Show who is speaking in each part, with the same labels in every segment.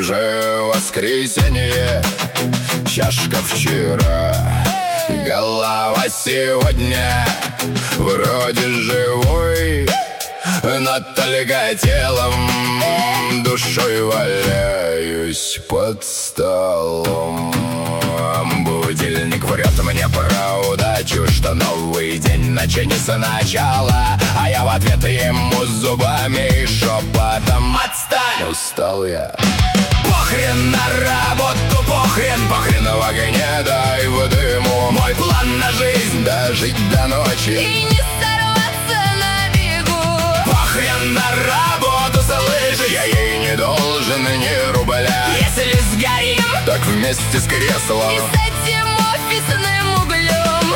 Speaker 1: же воскресенье, чашка вчера, голова сегодня вроде живой, но только телом, душой валяюсь под столом. Будильник врет мне про удачу, что новый день начнется сначала, а я в ответ ему зубами и шепотом: отстань! Устал я. Похрен на работу, похрен в огне, дай в дыму. Мой план на жизнь — дожить до ночи
Speaker 2: и не сорваться на бегу.
Speaker 1: Похрен на работу, слышишь? Я ей не должен ни рубля.
Speaker 2: Если сгорим,
Speaker 1: так вместе с креслом
Speaker 2: и с этим офисным углем.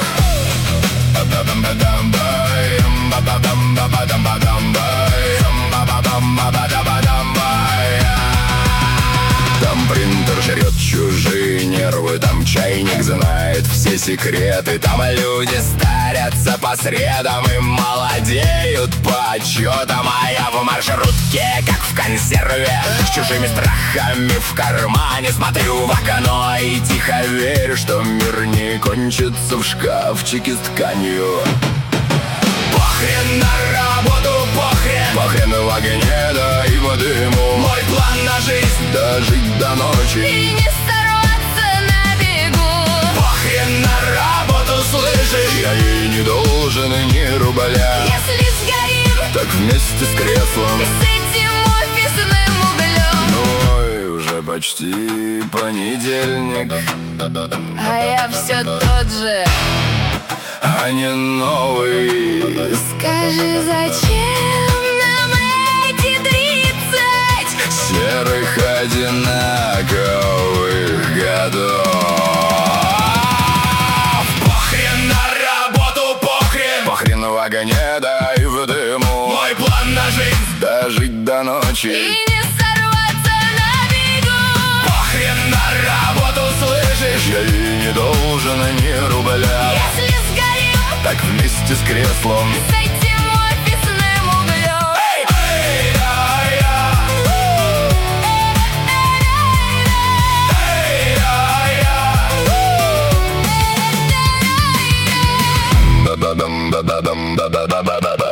Speaker 1: Там принтер жрет чужие нервы, там чайник знает все секреты, там люди старятся по средам и молодеют по отчетам, а я в маршрутке, как в консерве, с чужими страхами в кармане. Смотрю в окно и тихо верю, что мир не кончится в шкафчике с тканью. Похрен на работу, похрен в огне, да и в дыму. Мой план на жизнь — дожить до ночи
Speaker 2: и не сорваться на бегу.
Speaker 1: Похрен на работу, слышишь? Я ей не должен ни рубля.
Speaker 2: Если сгорим,
Speaker 1: так вместе с креслом
Speaker 2: и с этим офисным углем.
Speaker 1: Ой, уже почти понедельник,
Speaker 2: А я все тот же.
Speaker 1: а не новый.
Speaker 2: Скажи, зачем нам эти 30
Speaker 1: серых одинаковых годов? Похрен на работу, похрен в огне, да и в дыму. Мой план на жизнь — дожить до ночи
Speaker 2: и не сорваться на бегу.
Speaker 1: Похрен на работу, слышишь? Я ей не должен ни рубля.
Speaker 2: Если сгорим,
Speaker 1: так вместе с креслом
Speaker 2: с этим офисным углем.
Speaker 1: Да-да-дам, да-да-дам, да-да-да-да-да.